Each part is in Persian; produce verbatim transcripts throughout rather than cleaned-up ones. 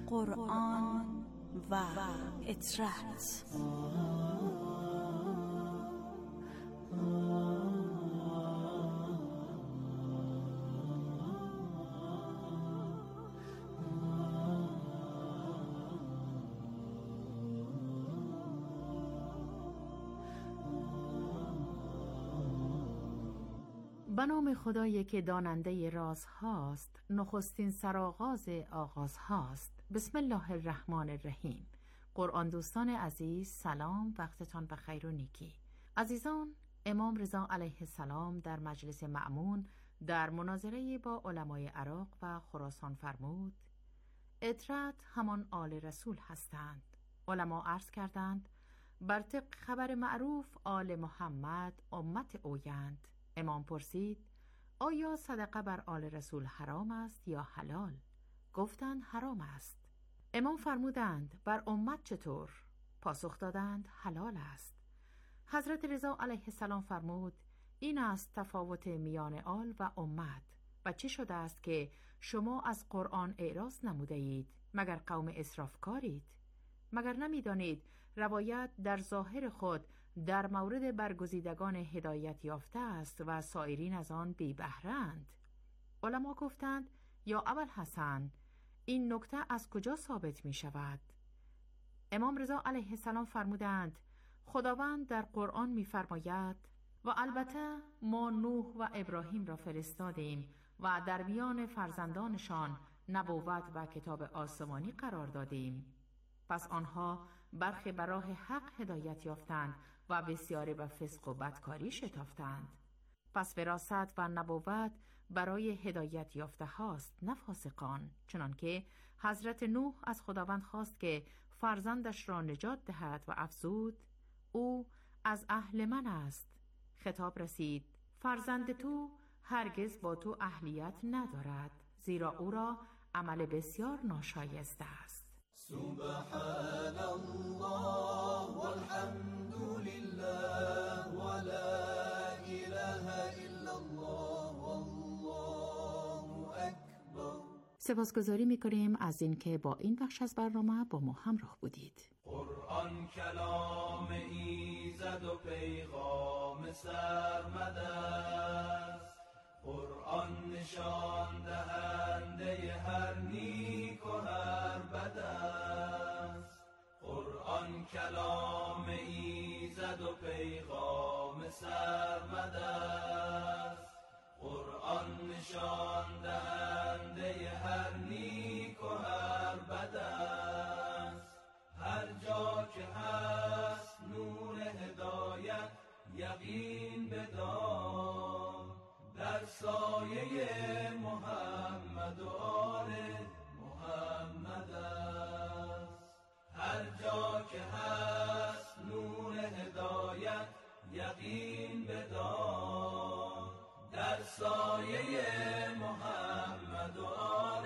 قرآن و اطرت. به نام خدایی که داننده راز هاست، نخستین سرآغاز آغاز هاست. بسم الله الرحمن الرحیم. قرآن دوستان عزیز، سلام، وقتتان بخیر و نیکی. عزیزان، امام رضا علیه السلام در مجلس مأمون در مناظره با علمای عراق و خراسان فرمود: اطرت همان آل رسول هستند. علما عرض کردند: بر طبق خبر معروف آل محمد امت اویند. امام پرسید: آیا صدقه بر آل رسول حرام است یا حلال؟ گفتند حرام است. امام فرمودند: بر امت چطور؟ پاسخ دادند: حلال است. حضرت رضا علیه السلام فرمود: این است تفاوت میان آل و امت. و چه شده است که شما از قرآن اعراض نموده اید؟ مگر قوم اسرافکارید؟ مگر نمی دانید روایت در ظاهر خود در مورد برگزیدگان هدایت یافته است و سایرین از آن بی بهره‌اند؟ علما گفتند: یا ابوالحسن، این نکته از کجا ثابت می شود؟ امام رضا علیه السلام فرمودند: خداوند در قرآن می فرماید: و البته ما نوح و ابراهیم را فرستادیم و در میان فرزندانشان نبوت و کتاب آسمانی قرار دادیم. پس آنها برخی به راه حق هدایت یافتند و بسیاری به فسق و بدکاری شتافتند. پس وراثت و نبوت برای هدایت یافته هاست، نه فاسقان. چنانکه حضرت نوح از خداوند خواست که فرزندش را نجات دهد و افزود: او از اهل من است. خطاب رسید: فرزند تو هرگز با تو اهلیت ندارد، زیرا او را عمل بسیار ناشایسته است. سبحان الله والحمد لله ولا اله الا الله والله اکبر. سپاسگزاری می‌کنیم از اینکه با این بخش از برنامه با ما همراه بودید. قرآن کلام ایزد و پیغام سرمد است. قرآن نشان دهنده هر نیک و هر بد است. قرآن کلام ایزد و پیغام سرمد است. قرآن نشان دهنده هر نیک و هر بد است. هر جا که هست نور هدایت یقین بدان، در سایه محمد و آل محمد است. هر جا که هست نور هدایت یقین بدان، در سایه محمد و آل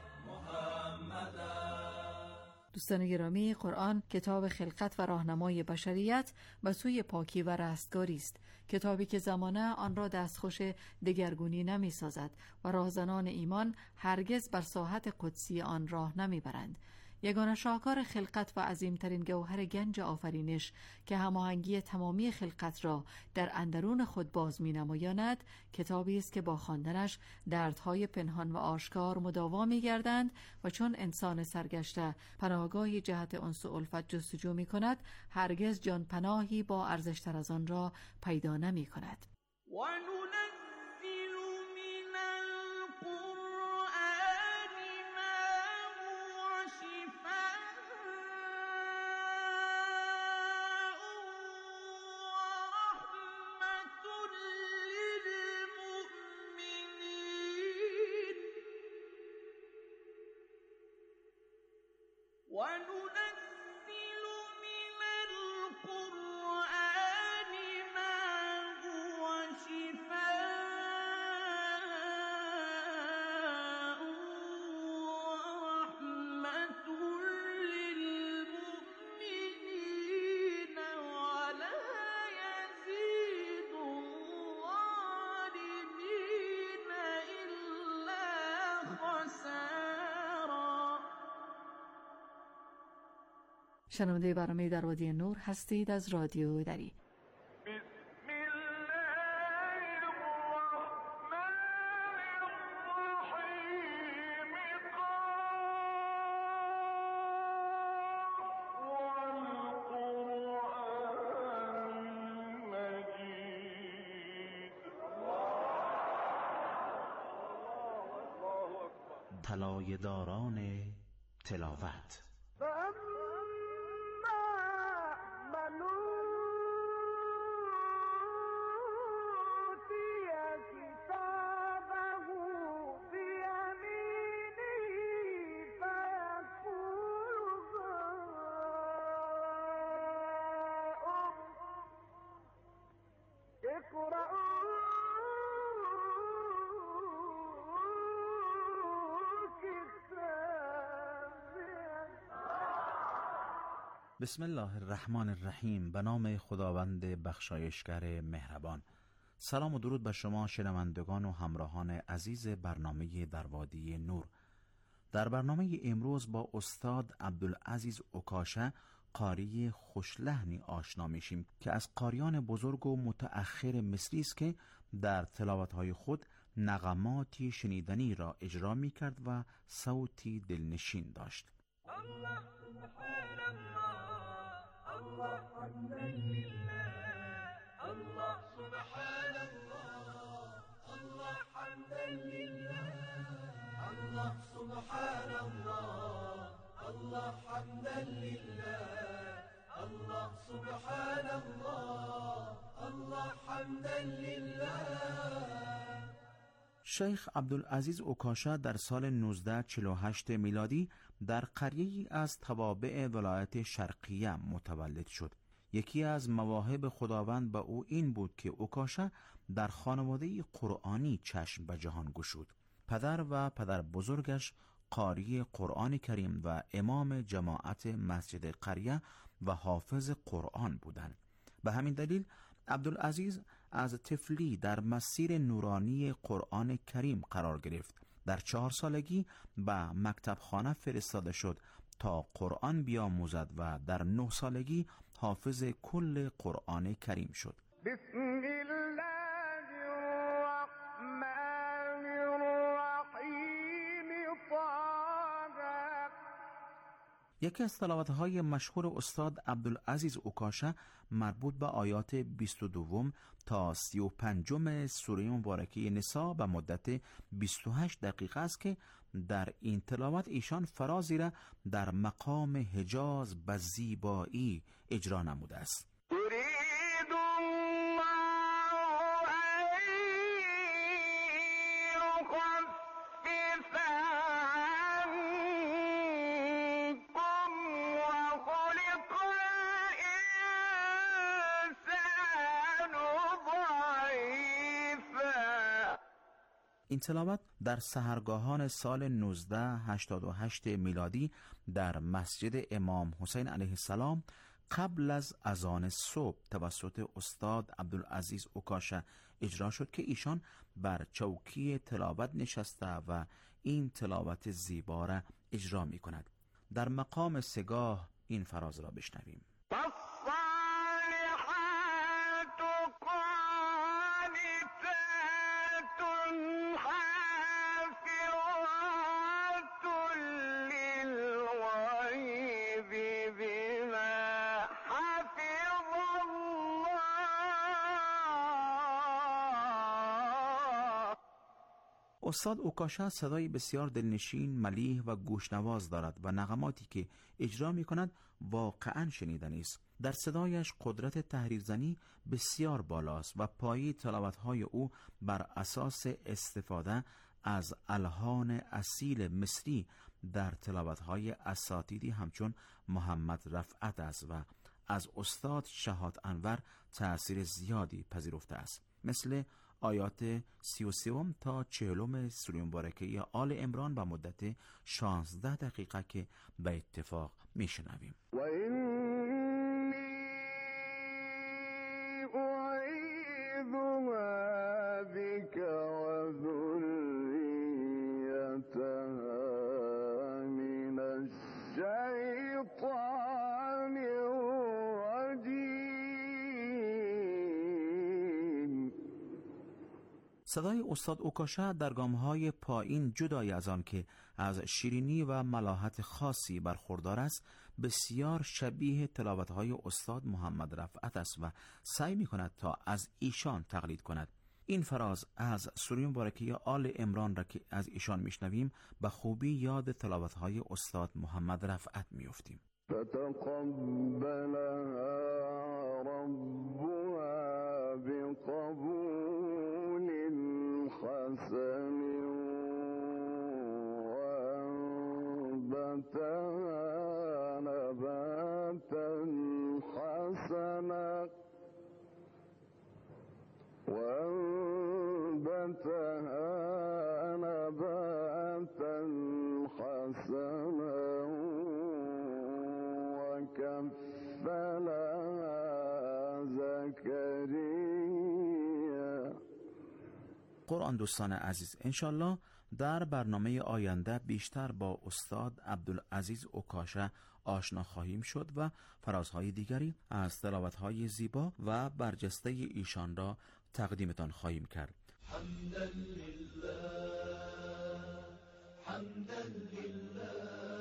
محمد است. دوستان گرامی، قرآن کتاب خلقت و راهنمای بشریت به سوی پاکی و رستگاری است. کتابی که زمانه آن را دستخوش دگرگونی نمی سازد و راهزنان ایمان هرگز بر ساحت قدسی آن راه نمی برند. یگانه شاهکار خلقت و عظیمترین گوهر گنج آفرینش که هماهنگی تمامی خلقت را در اندرون خود باز می نمایاند، کتابی است که با خواندنش دردهای پنهان و آشکار مداوا می گردند و چون انسان سرگشته پناهگاهی جهت انس و الفت جستجو می کند، هرگز جان پناهی با ارزشتر از آن را پیدا نمی کند. وننزل من القرآن ما هو شفاء ورحمة للمؤمنين ولا يزيد الظالمين إلا خسارا. شنونده برنامه در وادی نور هستید از رادیو دری. طلایه داران تلاوت. بسم الله الرحمن الرحیم. به نام خداوند بخشایشگر مهربان. سلام و درود به شما شنوندگان و همراهان عزیز برنامه در وادی نور. در برنامه امروز با استاد عبدالعزیز اوکاشه قاری خوشلحنی آشنا میشیم که از قاریان بزرگ و متأخر مصری است که در تلاوت‌های خود نغماتی شنیدنی را اجرا می‌کرد و صوتی دلنشین داشت. الله سبحان الله، الله حمدا لله، الله سبحان الله، الله حمدا لله، الله سبحان الله، الله حمدا لله، الله سبحان الله، الله حمدا لله. شیخ عبدالعزیز اوکاشه در سال نوزده صد و چهل و هشت میلادی در قریه‌ای از توابع ولایت شرقیه متولد شد. یکی از مواهب خداوند به او این بود که اوکاشه در خانواده قرآنی چشم به جهان گشود. پدر و پدر بزرگش قاری قرآن کریم و امام جماعت مسجد قریه و حافظ قرآن بودند. به همین دلیل عبدالعزیز از طفلی در مسیر نورانی قرآن کریم قرار گرفت. در چهار سالگی به مکتبخانه فرستاده شد تا قرآن بیاموزد و در نه سالگی حافظ کل قرآن کریم شد. بسم الله الرحمن الرحیم. یکی از تلاوت‌های مشهور استاد عبدالعزیز اوکاشه مربوط به آیات بیست و دو تا سی و پنج سوره مبارکه نساء به مدت بیست و هشت دقیقه است که در این تلاوت ایشان فرازی را در مقام حجاز به زیبایی اجرا نموده است. این تلاوت در سحرگاهان سال نوزده صد و هشتاد و هشت میلادی در مسجد امام حسین علیه السلام قبل از اذان صبح توسط استاد عبدالعزیز اوکاشه اجرا شد که ایشان بر چوکی تلاوت نشسته و این تلاوت زیبا را اجرا می کند. در مقام سگاه این فراز را بشنویم. استاد اوکاشه صدای بسیار دلنشین، ملیح و گوشنواز دارد و نغماتی که اجرا می کند واقعا شنیدنی است. در صدایش قدرت تحریرزنی بسیار بالاست و پایه تلاوت‌های او بر اساس استفاده از الحان اصیل مصری در تلاوت‌های اساتیدی همچون محمد رفعت است و از استاد شهاد انور تأثیر زیادی پذیرفته است، مثل آیات سی و سوم تا چهلم سوره مبارکه آل عمران به مدت شانزده دقیقه که به اتفاق میشنویم. و اینی اعیذها بک و ذریتها من الشیطان صدای استاد اوکاشا در گام‌های پایین جدای از آن که از شیرینی و ملاحت خاصی برخوردار است، بسیار شبیه تلاوت‌های استاد محمد رفعت است و سعی می‌کند تا از ایشان تقلید کند. این فراز از سوره مبارکه آل عمران را که از ایشان میشنویم به خوبی یاد تلاوت‌های استاد محمد رفعت می‌افتیم. فتقبلها ربها بقبول حسن وأنبتها نباتا حسنا وأنبتها نباتا حسنا وكفلها زكريا. قرآن دوستان عزیز، انشالله در برنامه آینده بیشتر با استاد عبدالعزیز اوکاشا آشنا خواهیم شد و فرازهای دیگری از تلاوت‌های زیبا و برجسته ایشان را تقدیمتان خواهیم کرد. حمدا لله حمدا لله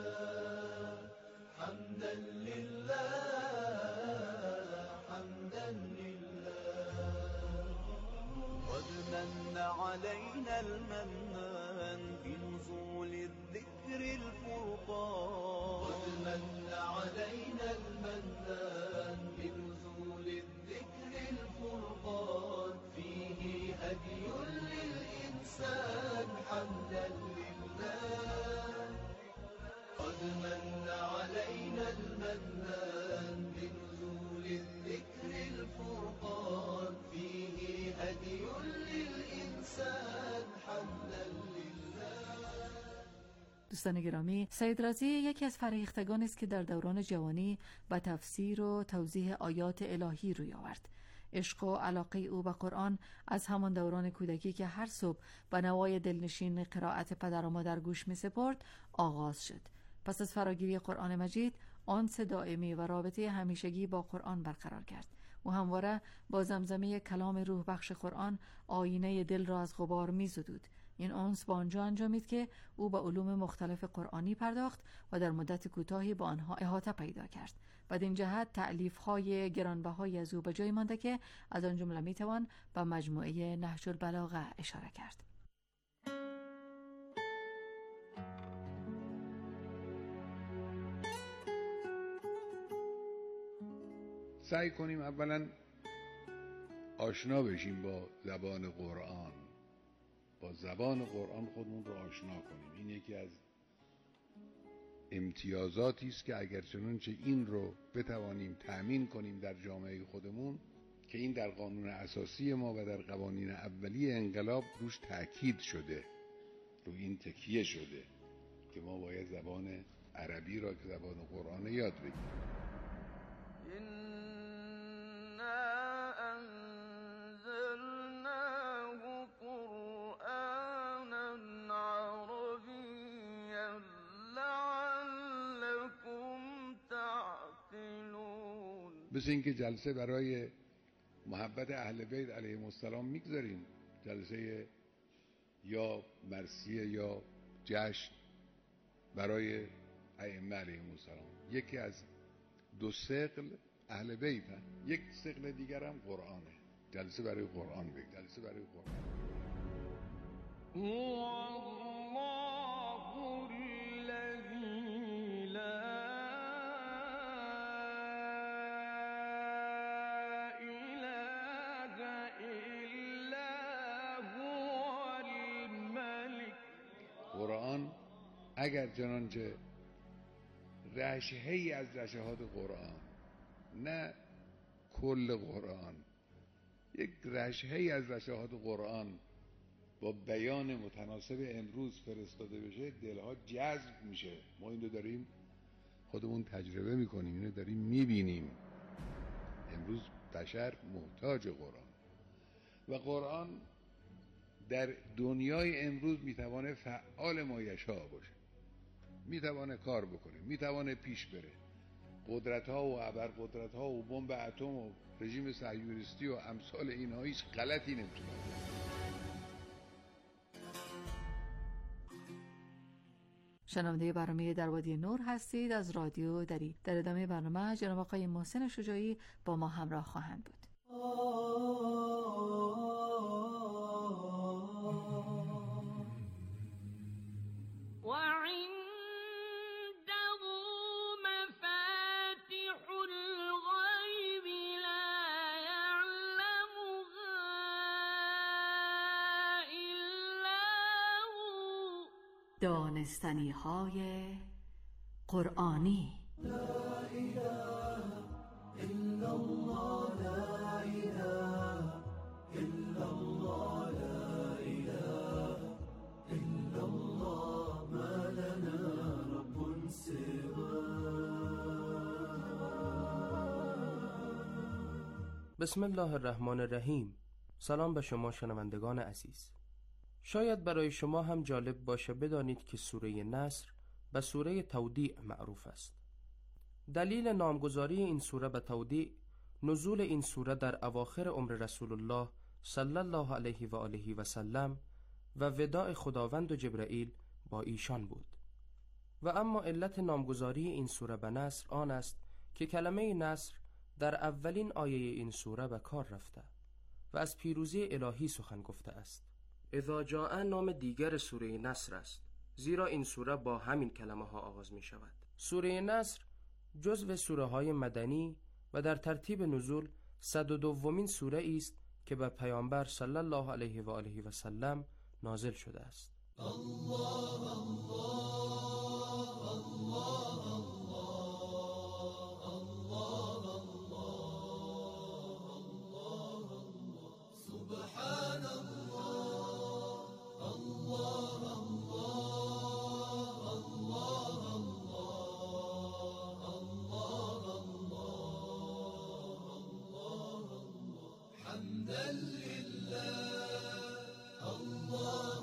حمدا لله حمدا لله قد من علينا المنان بنزول الذكر الفرقان قد من علينا المنان بنزول الذكر الفرقان فيه هدي للإنسان حمدا لله قد من علينا المنان بنزول الذكر الفرقان فيه هدي للإنسان حمدا لله. دوستان گرامی، سید رازی یکی از فرهیختگان است که در دوران جوانی به تفسیر و توضیح آیات الهی روی آورد. عشق و علاقه او به قرآن از همان دوران کودکی که هر صبح به نوای دلنشین قرائت پدر و مادر گوش می سپرد آغاز شد. پس از فراگیری قرآن مجید آنس دائمی و رابطه همیشگی با قرآن برقرار کرد. او همواره با زمزمه کلام روح بخش قرآن آینه دل را از غبار می زدود. این آنس با آنجا انجامید که او به علوم مختلف قرآنی پرداخت و در مدت کوتاهی با آنها احاطه پیدا کرد. بدین جهت تألیف‌های گرانبهایی از او به جای مانده که از آن جمله می‌توان به مجموعه نهج البلاغه اشاره کرد. سعی کنیم اولا آشنا بشیم با زبان قرآن، با زبان قرآن خودمون رو آشنا کنیم. این یکی از امتیازاتی است که اگر چنانچه این رو بتوانیم تأمین کنیم در جامعه خودمون، که این در قانون اساسی ما و در قوانین اولیه انقلاب روش تأکید شده، رو این تکیه شده که ما باید زبان عربی را که زبان قرآن یاد بگیریم. مثل اینکه جلسه برای محبت اهل بیت علیهم السلام میگذاریم، جلسه یا مرثیه یا جشن برای ائمه علیهم السلام، یکی از دو ثقل اهل بیت هست، یک ثقل دیگر هم قرآنه. جلسه برای قرآن بگذاریم، جلسه برای قرآن. قرآن اگر چنانچه رشحه‌ای از رشحات قرآن، نه کل قرآن، یک رشحه‌ای از رشحات قرآن با بیان متناسب امروز فرستاده بشه، دلها جذب میشه. ما این رو داریم خودمون تجربه میکنیم، این رو داریم میبینیم. امروز بشر محتاج قرآن و قرآن در دنیای امروز میتوانه فعال مایشا باشه، میتوانه کار بکنه، میتوانه پیش بره. قدرت ها و ابرقدرت ها و بمب اتم و رژیم صهیونیستی و امثال اینها هیچ غلطی نمیتونه. شنونده برنامه در وادی نور هستید از رادیو دری. در ادامه برنامه جناب آقای محسن شجاعی با ما همراه خواهند بود. دانستنی های قرآنی. لا اله الا الله، لا اله الا الله، لا اله الا الله، ما لنا رب سواه. بسم الله الرحمن الرحیم. سلام به شما شنوندگان عزیز. شاید برای شما هم جالب باشه بدانید که سوره نصر به سوره تودیع معروف است. دلیل نامگذاری این سوره به تودیع نزول این سوره در اواخر عمر رسول الله صلی الله علیه و آله و سلم و وداع خداوند و جبرائیل با ایشان بود. و اما علت نامگذاری این سوره به نصر آن است که کلمه نصر در اولین آیه این سوره به کار رفته و از پیروزی الهی سخن گفته است. اذا جاء نام دیگر سوره نصر است، زیرا این سوره با همین کلمه ها آغاز می شود. سوره نصر جزو سوره های مدنی و در ترتیب نزول صد و دومین سوره است که به پیامبر صلی الله علیه و آله و سلم نازل شده است. الله الله الله الله الله الله سبحان الله الله الله الله الله حمدا لله الله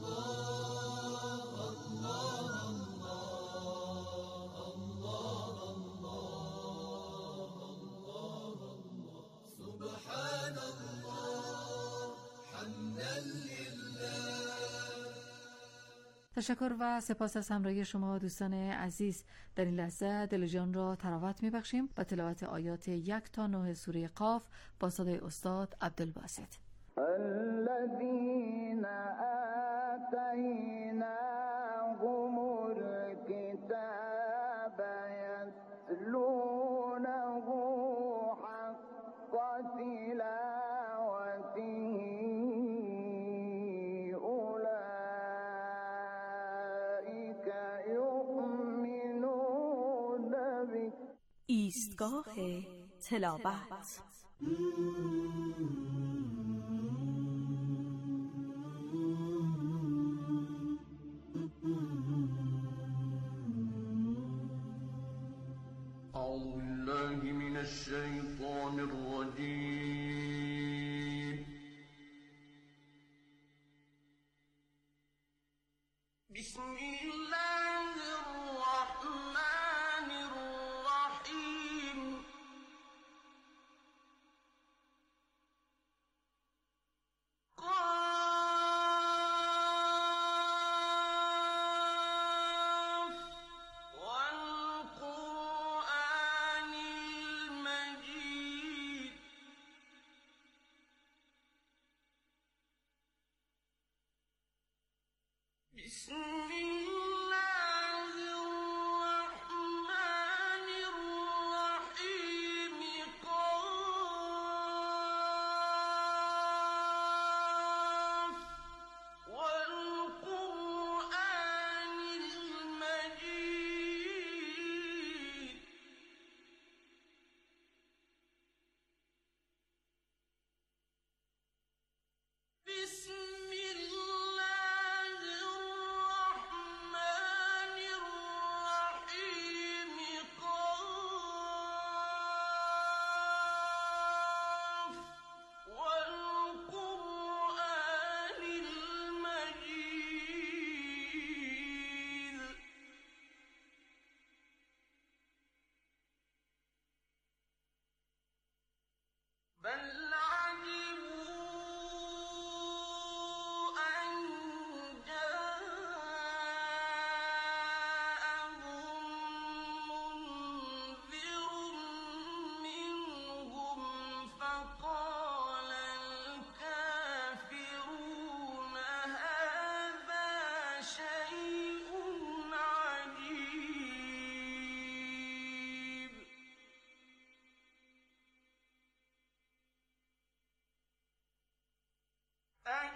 الله الله الله سبحان الله حمدا لله. تشکر و سپاس از همراهی شما دوستان عزیز. در این لحظه دل جان را تراوت میبخشیم با تلاوت آیات یک تا نه سوره قاف با صدای استاد عبدالباسط. الذين آتيناهم الكتاب يتلونه حق تلاوته أولئك يؤمنون به. ایستگاه تلاوت. أعوذ بالله من الشيطان الرجيم. بسم الله الرحمن الرحيم. بسم الله الرحمن الرحيم. قاف والقرآن المجيد. بسم بل عجبوا أن جاءهم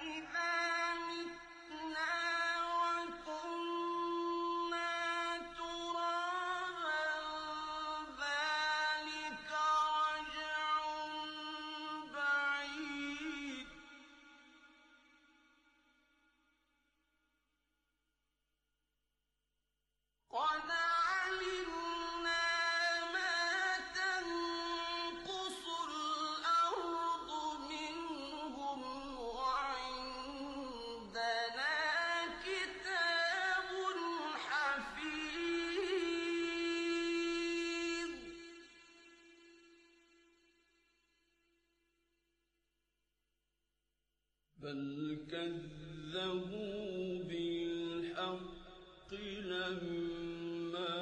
بل كذبوا بالحق لما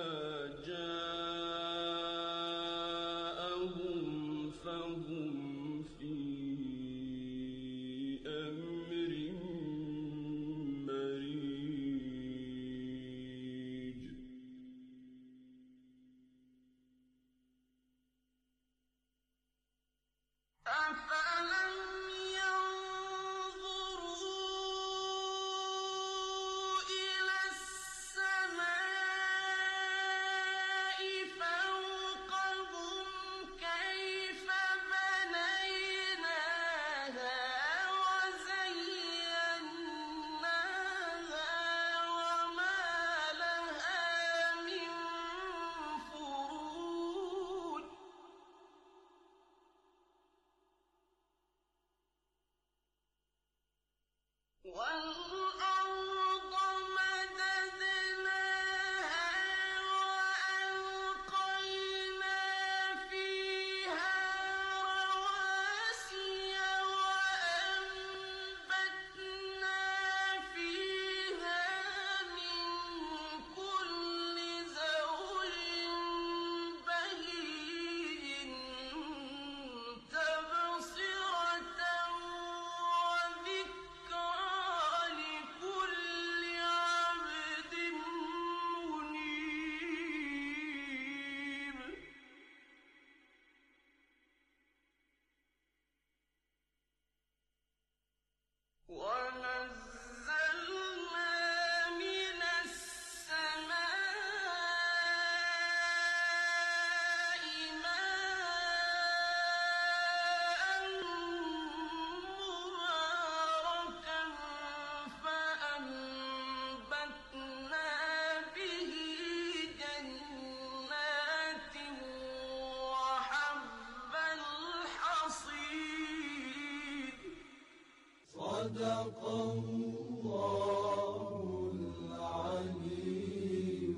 جاءهم فهم في أمر مريج أفلم والأرض مددناها وألقينا فيها رواسي وأنبتنا فيها من كل زوج بهيج تبصرة ونزلنا من السماء ماء مباركا فأنبتنا به جنات وحب الحصيد صدق الله العلي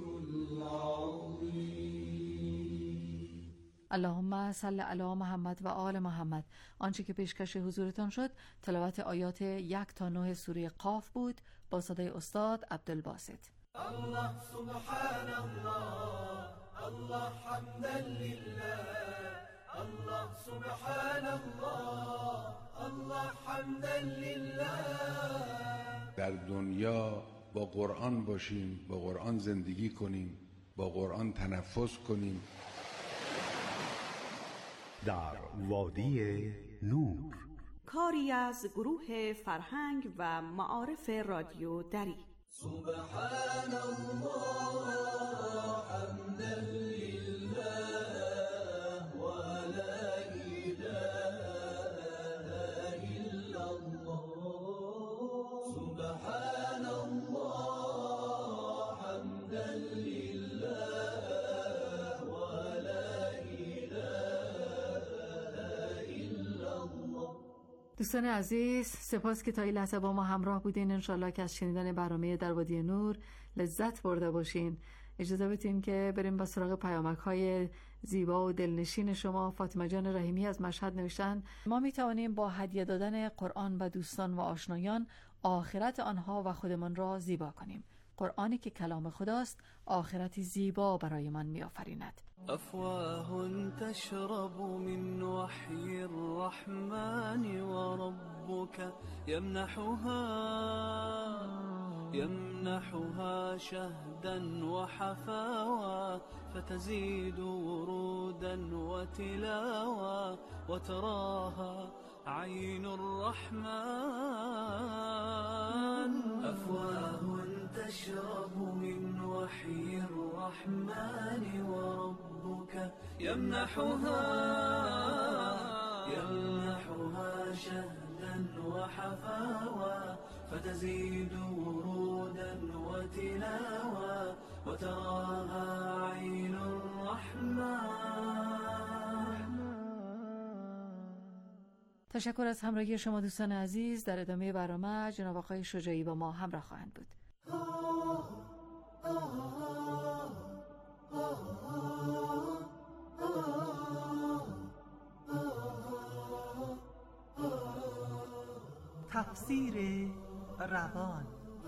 العظيم. اللهم صل علی محمد و آل محمد. آنچه که پیشکش حضورتان شد تلاوت آیات یک تا نه سوره قاف بود با صدای استاد عبدالباسط. الله سبحان الله الله حمدا لله الله سبحان الله الله حمدا لله. در دنیا با قرآن باشیم، با قرآن زندگی کنیم، با قرآن تنفس کنیم. در وادی نور، کاری از گروه فرهنگ و معارف رادیو دری. سبحان الله حمدا لله و لا اله الا الله. سبحان الله حمدا لله و لا اله الا الله. دوستان عزیز، سپاس که تا این لحظه با ما همراه بودین. انشالله که از شنیدن برنامه در وادی نور لذت برده باشین. اجازه بدین که بریم با سراغ پیامک های زیبا و دلنشین شما. فاطمه جان رحیمی از مشهد نوشتن ما می توانیم با هدیه دادن قرآن به دوستان و آشنایان آخرت آنها و خودمان را زیبا کنیم. قرآنی که کلام خداست آخرتی زیبا برای من می آفریند. أفواه تشرب من وحي الرحمن وربك يمنحها يمنحها شهدا وحفاوى فتزيد ورودا وتلاوى وتراها عين الرحمن أفواه تشرب من وحي الرحمن وربك يمنحها يمنحها شهدا وحفاوى فتزيد ورودا وتلاوى وتراها عين الرحمن. تشکر از همراهی شما دوستان عزیز. در ادامه برنامه جناب آقای شجاعی با ما همراه خواهند بود. تفسیر روان.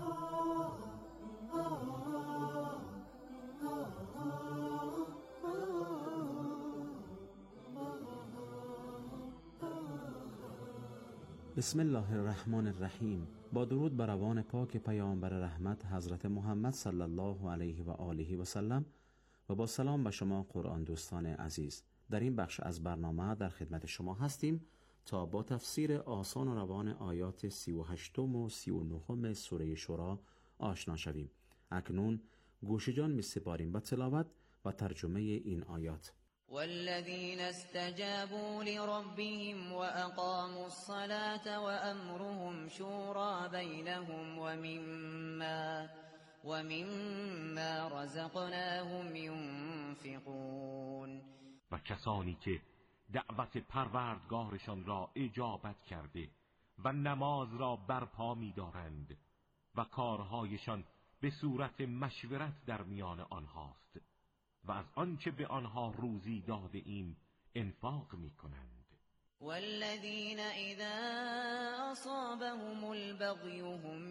بسم الله الرحمن الرحیم. با درود بر روان پاک پیامبر رحمت حضرت محمد صلی الله علیه و آله و سلم و با سلام به شما قرآن دوستان عزیز. در این بخش از برنامه در خدمت شما هستیم تا با تفسیر آسان و روان آیات سی و هشتم و سی و نهم سوره شورا آشنا شویم. اکنون گوش جان می سپاریم به تلاوت و ترجمه این آیات. والذين استجابوا لربهم وأقاموا الصلاة وأمرهم شورى بينهم ومما ومما رزقناهم ينفقون. و کسانی که دعوت پروردگارشان را اجابت کرده و نماز را برپا می دارند و کارهایشان به صورت مشورت در میان آنهاست و از آنچه به آنها روزی داده ایم انفاق می کنند. والذین اذا اصابهم البغی هم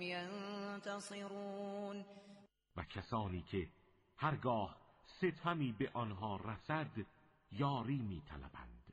ینتصرون. و کسانی که هرگاه ستمی به آنها رسد یاری می طلبند.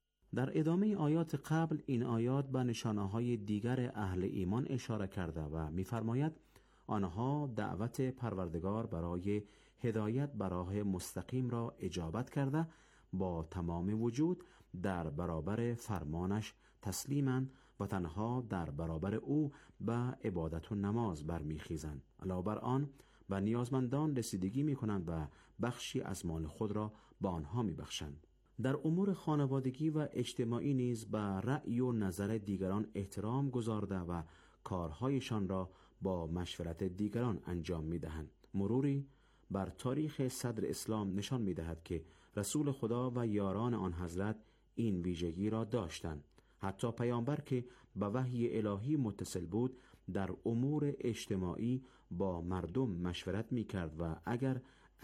در ادامه آیات قبل این آیات به نشانه‌های دیگر اهل ایمان اشاره کرده و می‌فرماید آنها دعوت پروردگار برای هدایت به راه مستقیم را اجابت کرده با تمام وجود در برابر فرمانش تسلیمند و تنها در برابر او به عبادت و نماز برمیخیزند. علاوه بر آن به نیازمندان رسیدگی میکنند و بخشی از مال خود را به آنها میبخشند. در امور خانوادگی و اجتماعی نیز به رأی و نظر دیگران احترام گذارده و کارهایشان را با مشورت دیگران انجام میدهند. مروری بر تاریخ صدر اسلام نشان می‌دهد که رسول خدا و یاران آن حضرت این ویژگی را داشتند. حتی پیامبر که به وحی الهی متصل بود در امور اجتماعی با مردم مشورت می‌کرد و اگر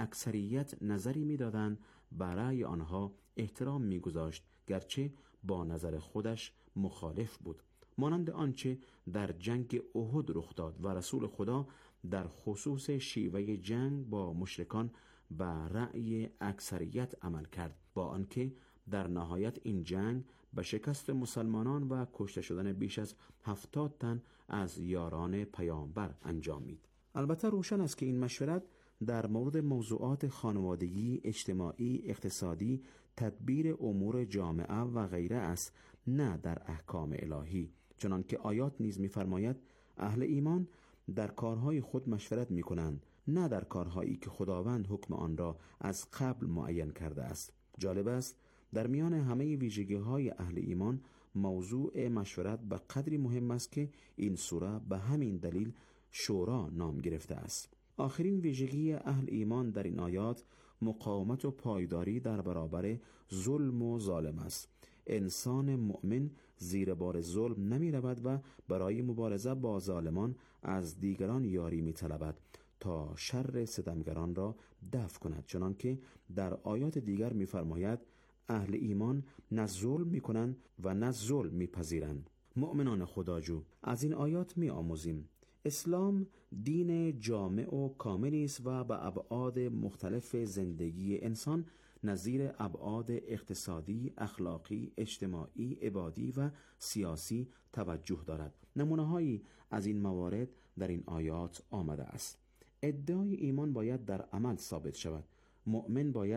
اکثریت نظری می‌دادند برای آنها احترام می‌گذاشت گرچه با نظر خودش مخالف بود. مانند آنچه در جنگ احد رخ داد و رسول خدا در خصوص شیوه جنگ با مشرکان به رأی اکثریت عمل کرد، با آنکه در نهایت این جنگ به شکست مسلمانان و کشته شدن بیش از هفتاد تن از یاران پیامبر انجامید. البته روشن است که این مشورت در مورد موضوعات خانوادگی، اجتماعی، اقتصادی، تدبیر امور جامعه و غیره است، نه در احکام الهی، چنان که آیات نیز می‌فرماید اهل ایمان در کارهای خود مشورت می‌کنند، نه در کارهایی که خداوند حکم آن را از قبل معین کرده است. جالب است در میان همه ویژگی‌های اهل ایمان موضوع مشورت به قدری مهم است که این سوره به همین دلیل شورا نام گرفته است. آخرین ویژگی اهل ایمان در این آیات مقاومت و پایداری در برابر ظلم و ظالم است. انسان مؤمن زیر بار ظلم نمی رود و برای مبارزه با ظالمان از دیگران یاری می طلبد تا شر ستمگران را دفع کند، چنانکه در آیات دیگر می فرماید اهل ایمان نه ظلم می کنند و نه ظلم می پذیرند. مؤمنان خداجو، از این آیات می آموزیم اسلام دین جامع و کاملی است و به ابعاد مختلف زندگی انسان نظیر ابعاد اقتصادی، اخلاقی، اجتماعی، عبادی و سیاسی توجه دارد. نمونه‌هایی از این موارد در این آیات آمده است. ادعای ایمان باید در عمل ثابت شود. مؤمن باید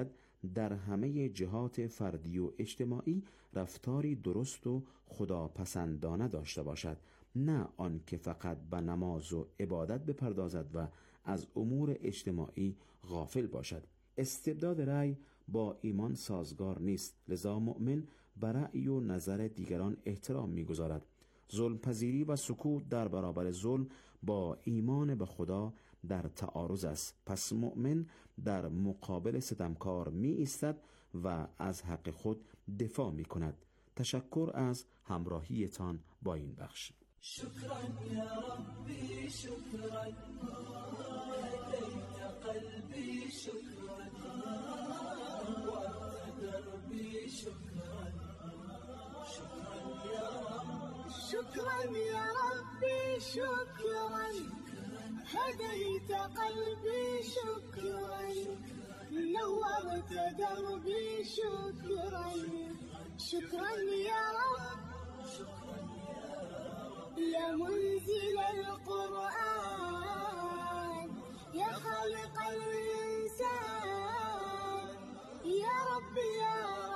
در همه جهات فردی و اجتماعی رفتاری درست و خداپسندانه داشته باشد، نه آن که فقط به نماز و عبادت بپردازد و از امور اجتماعی غافل باشد. استبداد رأی با ایمان سازگار نیست، لذا مؤمن به رأی و نظر دیگران احترام می‌گذارد. ظلم پذیری و سکوت در برابر ظلم با ایمان به خدا در تعارض است. پس مؤمن در مقابل ستمکار می ایستد و از حق خود دفاع می کند. تشکر از همراهیتان با این بخش. شکرا یا ربی، شکرا هدیت قلبی، شکرا وقت دربی، شکرا شکرا یا رب، شكرا يا ربي شكرا هديت قلبي، شكرا نورت دربي، شكرا شكرا يا رب، يا منزل القرآن، يا خالق الإنسان، يا رب يا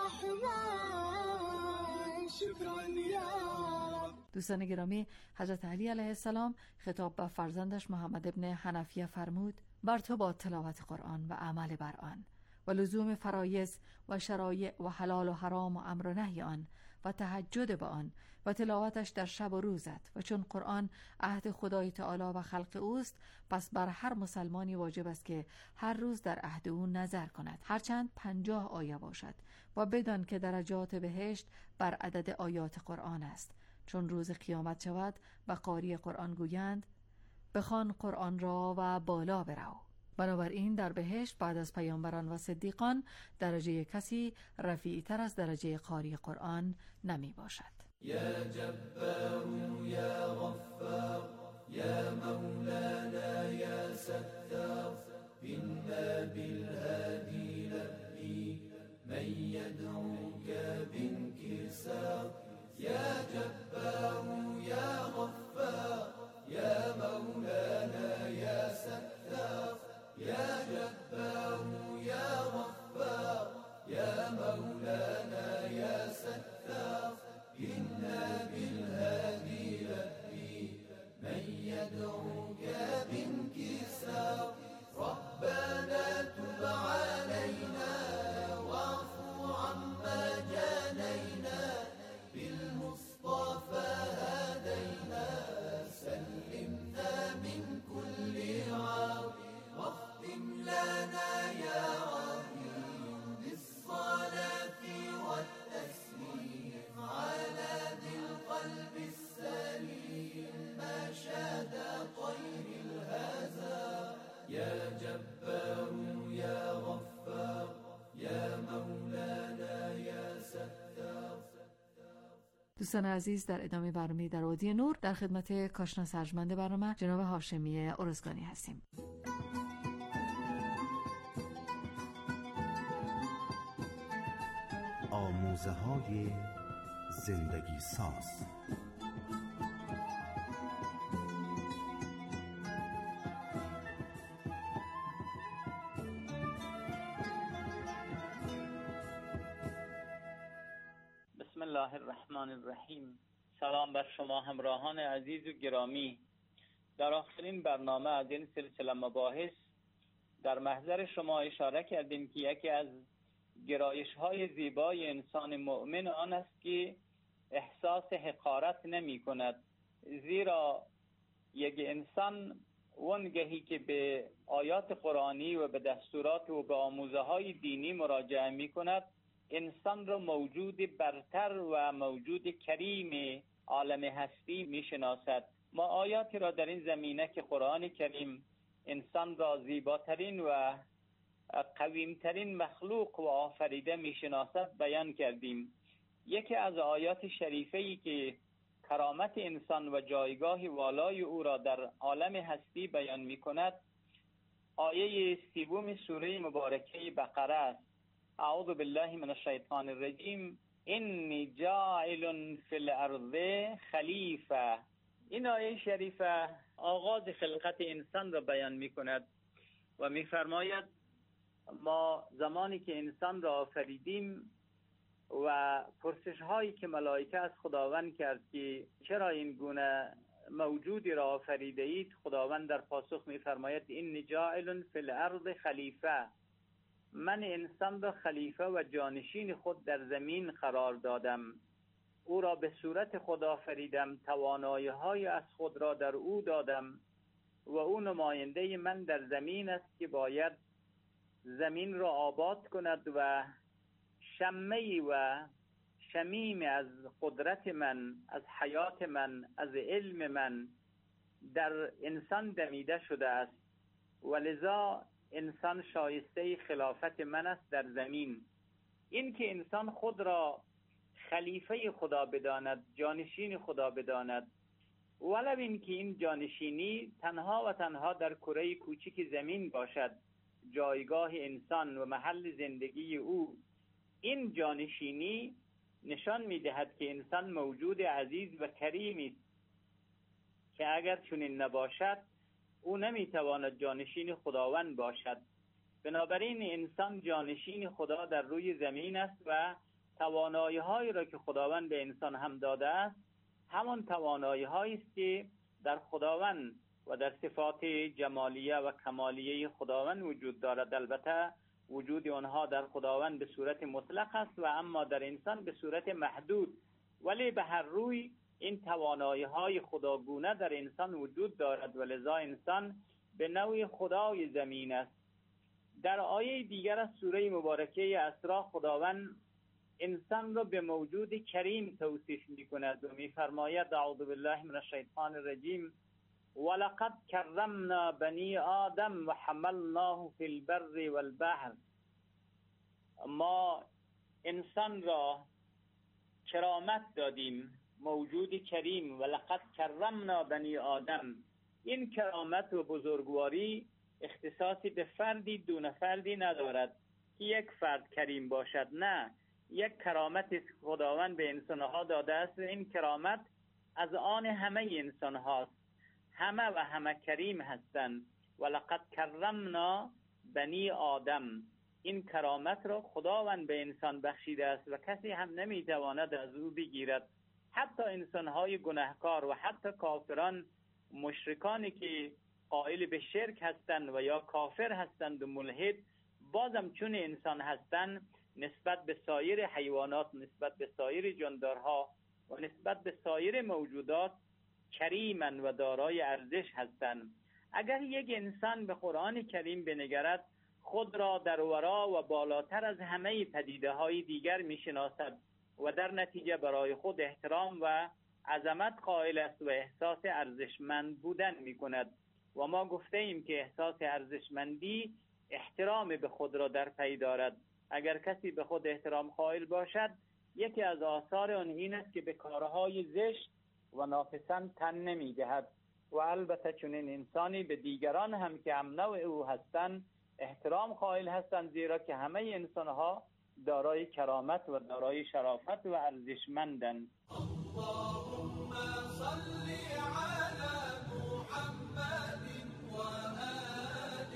رحمن، شكرا يا رب. دوستان گرامی، حضرت علی علیه السلام خطاب به فرزندش محمد ابن حنفیه فرمود: بر تو با تلاوت قرآن و عمل بر آن و لزوم فرایض و شرایع و حلال و حرام و امر و نهی آن و تهجد به آن و تلاوتش در شب و روزت، و چون قرآن عهد خدای تعالی و خلق اوست، پس بر هر مسلمانی واجب است که هر روز در عهد او نظر کند، هرچند پنجاه آیه باشد، و بدان که درجات بهشت بر عدد آیات قرآن است. چون روز قیامت شود و قاری قرآن گویند: بخوان قرآن را و بالا برو. بنابراین در بهشت بعد از پیامبران و صدیقان درجه کسی رفیع تر از درجه قاری قرآن نمی باشد. یا جبار یا غفار یا مولانا یا ستار بنا بالهادی لبی من يدعوك بانكسار يا جبار يا غفار يا مولانا يا ستار يا جبار يا غفار يا مولانا يا ستار إنا بالهادي لبي من يدعوك بانكسار ربنا تب علينا واعف عما جانينا بالمصطفى هدينا سلمنا من كل عار واختم لنا يا رحيم بالصلاة والتسليم على ذي القلب السليم ما شاد طير الهزار يا جبار يا غفار يا مولانا يا ستار. دوستان عزیز، در ادامه برنامه در رادیو نور در خدمت کارشناس ارجمند برنامه جناب هاشمی ارزگانی هستیم. آموزه های زندگی ساز. بسم الله الرحمن الرحیم. سلام بر شما همراهان عزیز و گرامی. در آخرین برنامه از این سلسله مباحث در محضر شما اشاره کردیم که یکی از گرایش‌های زیبای انسان مؤمن آن است که احساس حقارت نمی کند، زیرا یک انسان اونگهی که به آیات قرآنی و به دستورات و به آموزه‌های دینی مراجعه می کند، انسان را موجود برتر و موجود کریم عالم هستی می شناسد. ما آیاتی را در این زمینه که قرآن کریم انسان را زیباترین و قویمترین مخلوق و آفریده می شناسد بیان کردیم. یکی از آیات شریفه‌ای که کرامت انسان و جایگاه والای او را در عالم هستی بیان می کند آیه سیوم سوره مبارکه بقره است. اعوذ بالله من الشیطان الرجیم انی جاعل فی الارض خلیفه. این آیه شریفه آغاز خلقت انسان را بیان می کند و می فرماید ما زمانی که انسان را آفریدیم و پرسش هایی که ملائکه از خداوند کرد که چرا این گونه موجودی را آفریده اید، خداوند در پاسخ می‌فرماید اینی جاعل فی الارض خلیفه، من انسان را خلیفه و جانشین خود در زمین قرار دادم، او را به صورت خود آفریدم، توانایی‌های از خود را در او دادم و او نماینده من در زمین است که باید زمین را آباد کند و شمه‌ای و شمیم از قدرت من، از حیات من، از علم من در انسان دمیده شده است و لذا انسان شایسته خلافت من است در زمین. این که انسان خود را خلیفه خدا بداند، جانشین خدا بداند، ولو این که این جانشینی تنها و تنها در کره کوچک زمین باشد، جایگاه انسان و محل زندگی او، این جانشینی نشان می‌دهد که انسان موجود عزیز و کریمی است که اگر چنین نباشد او نمیتواند جانشین خداوند باشد. بنابراین انسان جانشین خدا در روی زمین است و توانایی‌هایی را که خداوند به انسان هم داده است همان توانایی‌هایی است که در خداوند و در صفات جمالیه و کمالیه خداوند وجود دارد. البته وجود آنها در خداوند به صورت مطلق است و اما در انسان به صورت محدود، ولی به هر روی این توانایی‌های خداگونه در انسان وجود دارد و لذا انسان به نوعی خدای زمین است. در آیه دیگر از سوره مبارکه اسراء خداوند انسان را به موجود کریم توصیف می‌کند و می‌فرماید اعوذ بالله من الشیطان الرجیم ولقد کرمنا بنی آدم و حملناه فی البر والبحر، ما انسان را کرامت دادیم، موجود کریم. ولقد کرمنا بنی آدم، این کرامت و بزرگواری اختصاصی به فردی دون فردی ندارد که یک فرد کریم باشد، نه، یک کرامت خداوند به انسانها داده است. این کرامت از آن همه انسان هاست، همه و همه کریم هستند. ولقد کرمنا بنی آدم، این کرامت را خداوند به انسان بخشیده است و کسی هم نمیتواند از او بگیرد. حتی انسانهای گناهکار و حتی کافران، مشرکانی که قائل به شرک هستند و یا کافر هستند و ملحد، بازم چون انسان هستند نسبت به سایر حیوانات، نسبت به سایر جاندارها و نسبت به سایر موجودات کریمن و دارای ارزش هستند. اگر یک انسان به قرآن کریم بنگرد خود را در ورا و بالاتر از همه پدیده های دیگر میشناسد و در نتیجه برای خود احترام و عظمت قائل است و احساس ارزشمند بودن میکند. و ما گفته ایم که احساس ارزشمندی احترام به خود را در پی دارد. اگر کسی به خود احترام قائل باشد، یکی از آثار آن این است که به کارهای زشت و ناپسند تن نمیدهد و البته چنین انسانی به دیگران هم که هم نوع او هستند احترام قائل هستند، زیرا که همه انسانها دارای کرامت و دارای شرافت و ارزشمندند. اللهم صل علی محمد و آل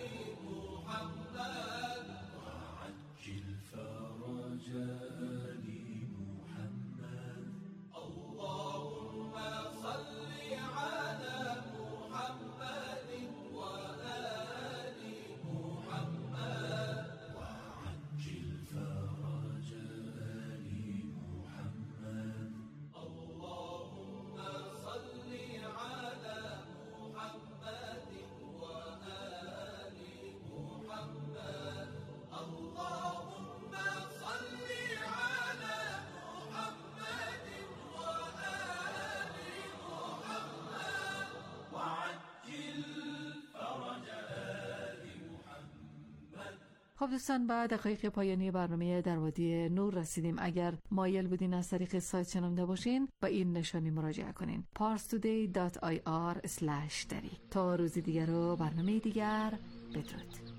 محمد وعجل فرج آل محمد. اللهم صل علی محمد و آل محمد وعجل فرج آل محمد. اللهم صل على محمد وآل محمد. اللهم صل على محمد وآل محمد وعجل فرج آل محمد. خب دوستان، بعد دقایق پایانی برنامه در وادی نور رسیدیم. اگر مایل بودین از طریق سایت شنونده باشین با این نشانی مراجعه کنین پارستودی دات آی آر اسلش دری. تا روزی دیگر و برنامه دیگر، بدرود.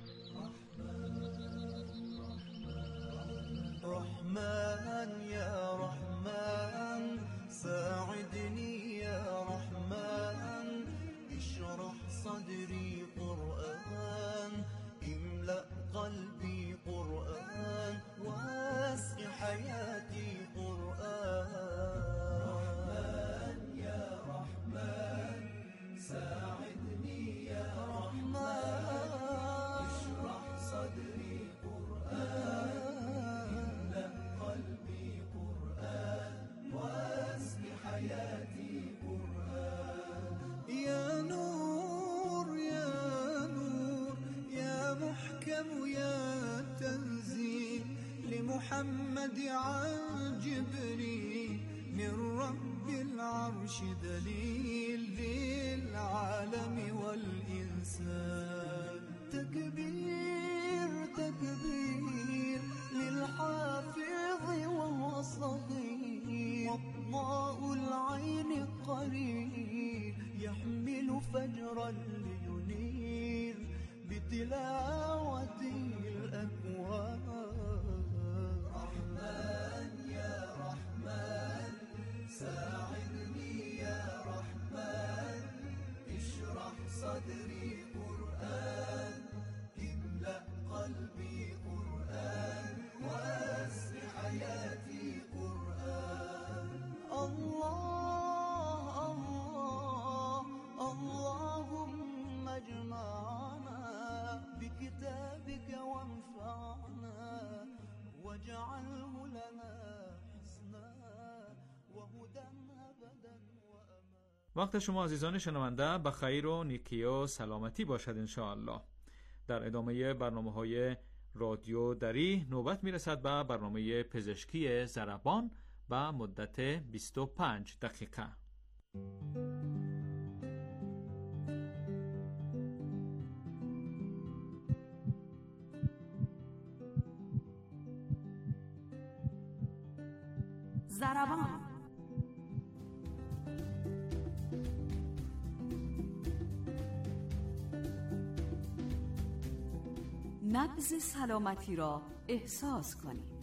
رحمن يا رحمن ساعدني يا رحمن اشرح صدري قرآن املأ قلبي محمد عن جبريل من رب العرش دليل للعالم والإنسان. تكبير تكبير للحافظ وهو صغير، وضاء العين قريب يحمل فجرا لينير بتلاوته الأكوان. رحمن يا رحمن ساعدني يا رحمن، اشرح صدري قرآن، املأ قلبي قرآن، واسر حياتي قرآن. الله الله اللهم اجمعنا بكتابك وانفعنا، واجعله لنا حسنا وهدى أبدا وأمان. وقت شما عزیزان شنونده به خیر و نیکی و سلامتی باشد انشاءالله. در ادامه برنامه‌های رادیو دری نوبت میرسد به برنامه پزشکی ضربان به مدت بیست و پنج دقیقه. ضربان. نبض سلامتی را احساس کنید.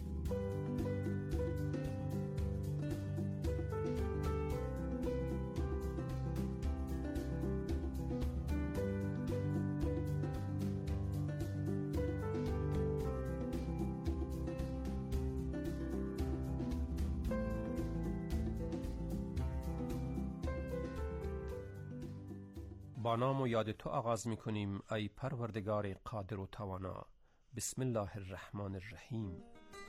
با نام و یاد تو آغاز می کنیم ای پروردگار قادر و توانا. بسم الله الرحمن الرحیم.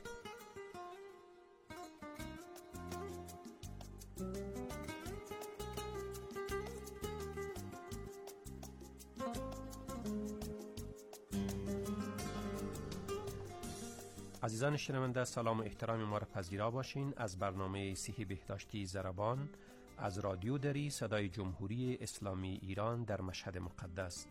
عزیزان شنونده، سلام و احترام ما را پذیرا باشین از برنامه صحی بهداشتی ضربان از رادیو دری صدای جمهوری اسلامی ایران در مشهد مقدس.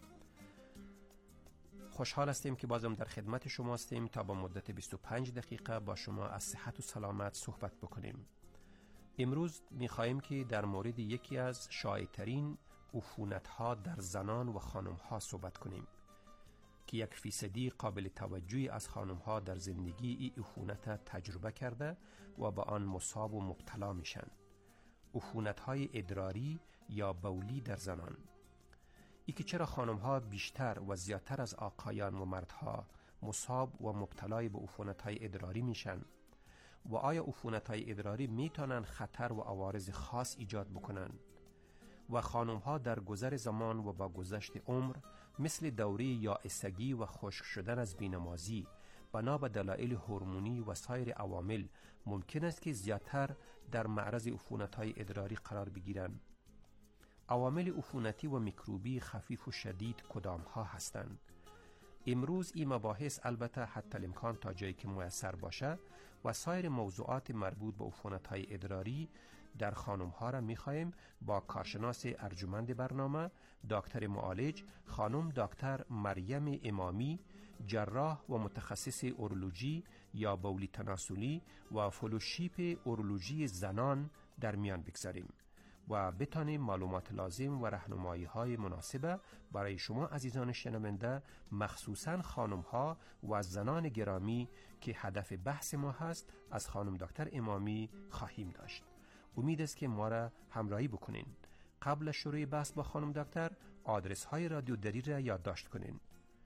خوشحال هستیم که بازم در خدمت شما هستیم تا با مدت بیست و پنج دقیقه با شما از صحت و سلامت صحبت بکنیم. امروز می‌خواهیم که در مورد یکی از شایع‌ترین عفونت‌ها در زنان و خانم‌ها صحبت کنیم که یک فیصدی قابل توجهی از خانم‌ها در زندگی این عفونت تجربه کرده و با آن مصاب و مبتلا میشن. عفونت‌های ادراری یا بولی در زنان. ای که چرا خانم‌ها بیشتر و زیادتر از آقایان و مردها مصاب و مبتلای به عفونت‌های ادراری میشن و آیا عفونت‌های ادراری میتونن خطر و عوارض خاص ایجاد بکنن و خانم‌ها در گذر زمان و با گذشت عمر مثل دوره یائسگی و خشک شدن از بینمازی بنا به دلایل هورمونی و سایر عوامل ممکن است که زیادتر در معرض عفونت‌های ادراری قرار بگیرند. عوامل عفونتی و میکروبی خفیف و شدید کدام ها هستند؟ امروز این مباحث البته حتی الامکان تا جایی که میسر باشه و سایر موضوعات مربوط به عفونت‌های ادراری در خانم ها را می‌خوایم با کارشناس ارجمند برنامه دکتر معالج خانم دکتر مریم امامی، جراح و متخصص اورولوژی یا بولی تناسلی و فلوشیپ اورولوژی زنان در میان بگذاریم و بتانیم معلومات لازم و راهنمایی‌های مناسبه برای شما عزیزان شنونده، مخصوصاً خانم‌ها و زنان گرامی که هدف بحث ما هست، از خانم دکتر امامی خواهیم داشت. امید است که ما را همراهی بکنین. قبل از شروع بحث با خانم دکتر آدرس های رادیو دری را یادداشت کنین: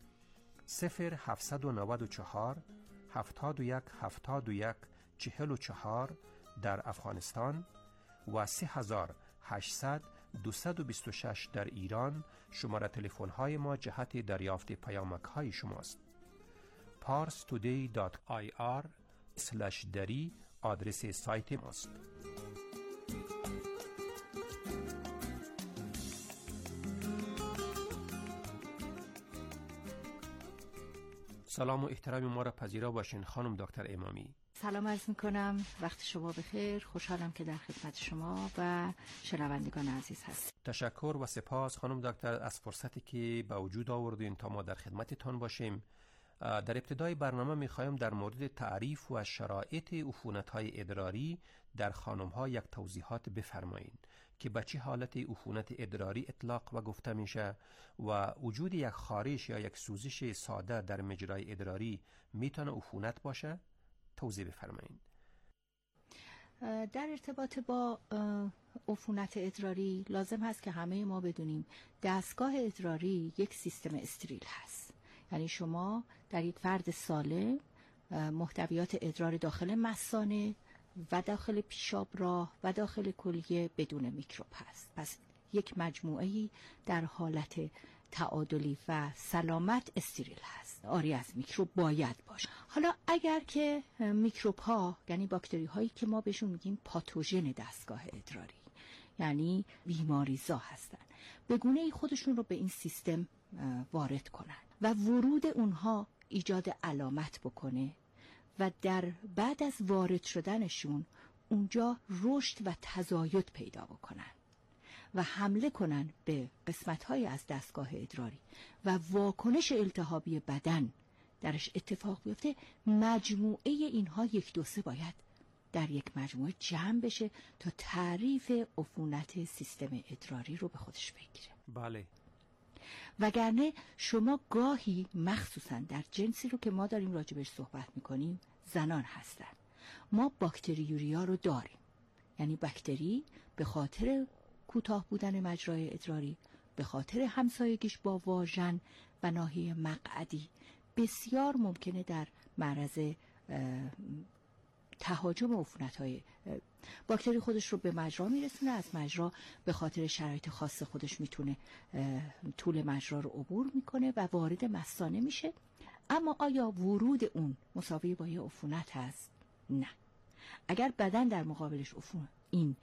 صفر هفتصد و نود و چهار هفتاد و یک هفتاد و یک چهل و چهار در افغانستان و سه هزار هشتصد دویست و بیست و شش در ایران. شماره تلفن های ما جهت دریافت پیامک های شماست. پارس تودی دات آی آر اسلش دری آدرس سایت ماست. سلام و احترام ما را پذیرا باشین خانم دکتر امامی. سلام عرض میکنم، وقت شما بخیر. خوشحالم که در خدمت شما و شنوندگان عزیز هست. تشکر و سپاس خانم دکتر از فرصتی که به وجود آوردین تا ما در خدمتتان باشیم. در ابتدای برنامه میخوایم در مورد تعریف و شرایط عفونت‌های ادراری در خانم‌ها یک توضیحات بفرمایید که به چه حالت عفونت ادراری اطلاق و گفته میشه و وجود یک خارش یا یک سوزش ساده در مجرای ادراری میتونه عفونت باشه؟ توضیح بفرمایید. در ارتباط با عفونت ادراری لازم هست که همه ما بدونیم دستگاه ادراری یک سیستم استریل هست. یعنی شما در یک فرد سالم محتویات ادرار داخل مثانه و داخل پیشاب راه و داخل کلیه بدون میکروب هست. پس یک مجموعه‌ای در حالت تعادلی و سلامت استریل هست، آری از میکروب باید باشه. حالا اگر که میکروب ها یعنی باکتری هایی که ما بهشون میگیم پاتوژن دستگاه ادراری یعنی بیماریزا هستن، به گونه‌ای خودشون رو به این سیستم وارد کنن و ورود اونها ایجاد علامت بکنه و در بعد از وارد شدنشون اونجا رشد و تزاید پیدا بکنن و حمله کنن به قسمت‌های از دستگاه ادراری و واکنش التهابی بدن درش اتفاق بیفته. مجموعه اینها یک دو سه باید در یک مجموعه جمع بشه تا تعریف عفونت سیستم ادراری رو به خودش بگیره. بله. وگرنه شما گاهی مخصوصا در جنسی رو که ما داریم راجبش صحبت میکنیم زنان هستن، ما باکتریوریا رو داریم. یعنی باکتری به خاطر کوتاه بودن مجرای ادراری، به خاطر همسایگیش با واژن و ناحیه مقعدی بسیار ممکنه در معرض تهاجم عفونت‌های باکتری خودش رو به مجرا میرسونه. از مجرا به خاطر شرایط خاص خودش میتونه طول مجرا رو عبور میکنه و وارد مثانه میشه. اما آیا ورود اون مساوی با یه عفونت هست؟ نه. اگر بدن در مقابلش عفون این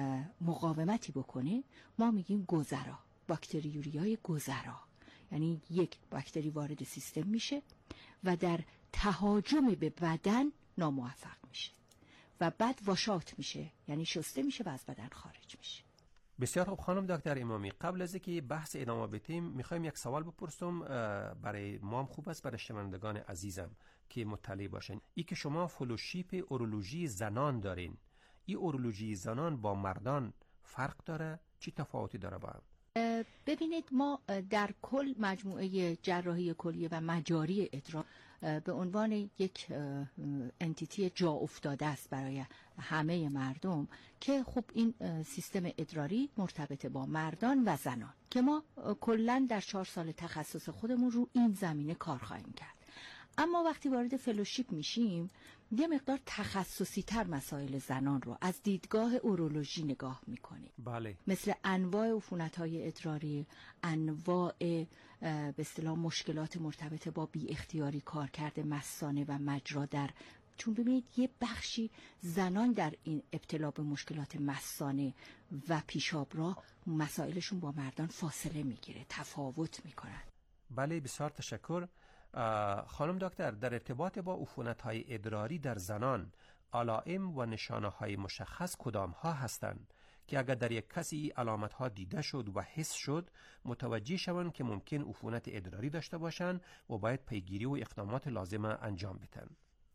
مقاومتی بکنه ما میگیم گذرا، باکتریوریای گذرا. یعنی یک باکتری وارد سیستم میشه و در تهاجم به بدن ناموفق میشه و بعد واشات میشه، یعنی شسته میشه و از بدن خارج میشه. بسیار خوب خانم دکتر امامی، قبل از اینکه بحث ادامه بدیم میخوایم یک سوال بپرسم برای ما هم خوب است، برای شنوندگان عزیزم که مطلع باشن. ای که شما فلوشیپ اورولوژی زنان دارین، این اورولوژی زنان با مردان فرق داره؟ چی تفاوتی داره با هم؟ ببینید ما در کل مجموعه جراحی کلیه و مجاری ادرار به عنوان یک انتیتی جا افتاده است برای همه مردم که خب این سیستم ادراری مرتبط با مردان و زنان که ما کلن در چهار سال تخصص خودمون رو این زمینه کار خواهیم کرد. اما وقتی وارد فلوشیپ میشیم یه مقدار تخصصی تر مسائل زنان رو از دیدگاه اورولوژی نگاه میکنیم. بله. مثل انواع عفونت‌های ادراری، انواع به اصطلاح مشکلات مرتبط با بی اختیاری کارکرد مثانه و مجرا در، چون ببینید یه بخشی زنان در این ابتلا به مشکلات مثانه و پیشاب راه مسائلشون با مردان فاصله میگیره، تفاوت میکنن. بله بسیار تشکر. خانم دکتر، در ارتباط با عفونت‌های ادراری در زنان علائم و نشانه‌های مشخص کدام ها هستند که اگر در یک کسی علامت‌ها دیده شد و حس شد متوجه شوند که ممکن عفونت ادراری داشته باشند و باید پیگیری و اقدامات لازمه انجام بدن؟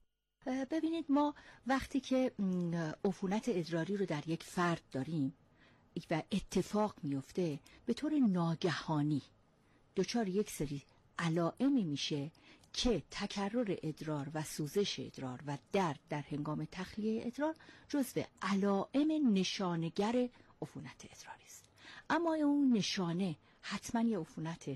ببینید ما وقتی که عفونت ادراری رو در یک فرد داریم و اتفاق میفته به طور ناگهانی دچار یک سری علائمی میشه که تکرر ادرار و سوزش ادرار و درد در هنگام تخلیه ادرار جزو علائم نشانگر عفونت ادراری است. اما اون نشانه حتما یه عفونته.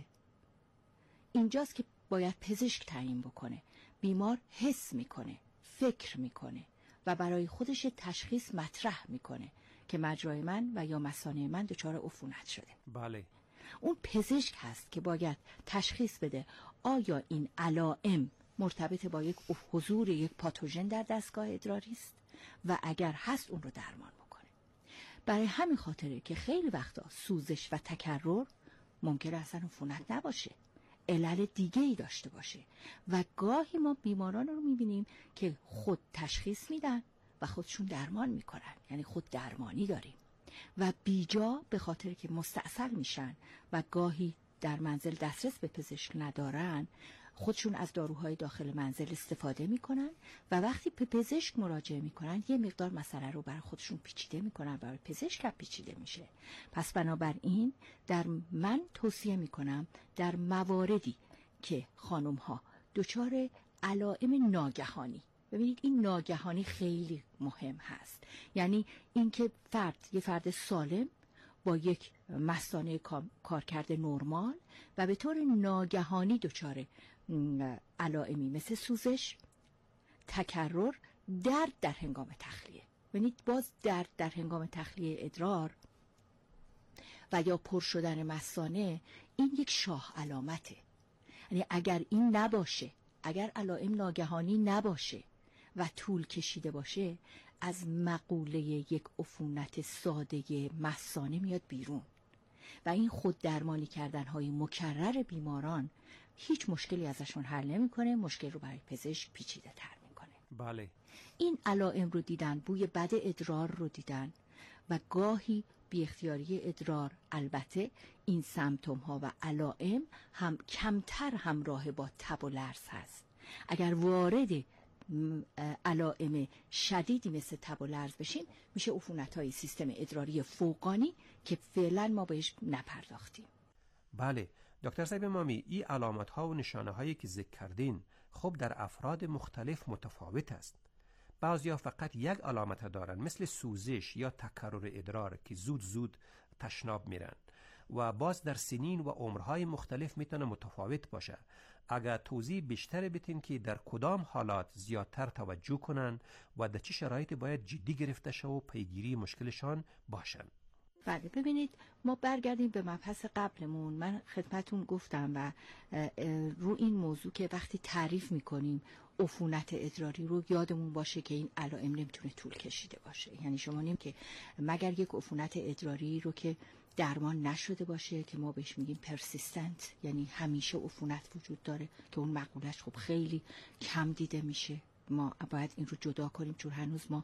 اینجاست که باید پزشک تعیین بکنه. بیمار حس میکنه، فکر میکنه و برای خودش تشخیص مطرح میکنه که مجرای من و یا مثانه من دچار عفونت شده. بله. اون پزشک هست که باید تشخیص بده آیا این علائم مرتبط با یک حضور یک پاتوژن در دستگاه ادراری است و اگر هست اون رو درمان بکنه. برای همین خاطره که خیلی وقتا سوزش و تکرر ممکنه اصلا عفونت نباشه، علل دیگه ای داشته باشه. و گاهی ما بیماران رو میبینیم که خود تشخیص میدن و خودشون درمان میکنن، یعنی خود درمانی داریم، و بیجا به خاطر که مستعصل میشن و گاهی در منزل دسترس به پزشک ندارن، خودشون از داروهای داخل منزل استفاده میکنن و وقتی به پزشک مراجعه میکنن یه مقدار مسئله رو برای خودشون پیچیده میکنن، برای پزشک هم پیچیده میشه. پس بنابراین در من توصیه میکنم در مواردی که خانم ها دچار علائم ناگهانی، ببینید این ناگهانی خیلی مهم هست، یعنی اینکه فرد یه فرد سالم با یک مثانه کارکرد نرمال و به طور ناگهانی دچار علائمی مثل سوزش، تکرر، درد در هنگام تخلیه. ببینید باز درد در هنگام تخلیه ادرار و یا پر شدن مثانه، این یک شاه علامته. یعنی اگر این نباشه، اگر علائم ناگهانی نباشه و طول کشیده باشه، از مقوله یک عفونت ساده مثانه میاد بیرون و این خود درمانی کردن های مکرر بیماران هیچ مشکلی ازشون حل نمیکنه، مشکل رو برای پزشک پیچیده تر میکنه. بله. این علائم رو دیدن، بوی بد ادرار رو دیدن و گاهی بی اختیاری ادرار. البته این سمپتوم ها و علائم هم کمتر همراه با تب و لرز هست. اگر وارد علائم شدیدی مثل تب و لرز بشیم، میشه عفونت‌های سیستم ادراری فوقانی که فعلا ما بهش نپرداختیم. بله دکتر صاحب مامی، این علامت ها و نشانه هایی که ذکر کردین خب در افراد مختلف متفاوت است. بعضیا فقط یک علامت دارن مثل سوزش یا تکرر ادرار که زود زود تشناب میرن و باز در سنین و عمرهای مختلف میتونه متفاوت باشه. اگر توضیح بیشتر بتین که در کدام حالات زیادتر توجه کنن و در چه شرایطی باید جدی گرفته شو و پیگیری مشکلشان باشن. بله ببینید ما برگردیم به مبحث قبلمون. من خدمتون گفتم و رو این موضوع که وقتی تعریف میکنیم عفونت ادراری رو یادمون باشه که این علائم نمیتونه طول کشیده باشه. یعنی شما نیم که مگر یک عفونت ادراری رو که درمان نشده باشه که ما بهش میگیم پرسیستنت، یعنی همیشه عفونت وجود داره که اون مقولش خب خیلی کم دیده میشه. ما باید این رو جدا کنیم چون هنوز ما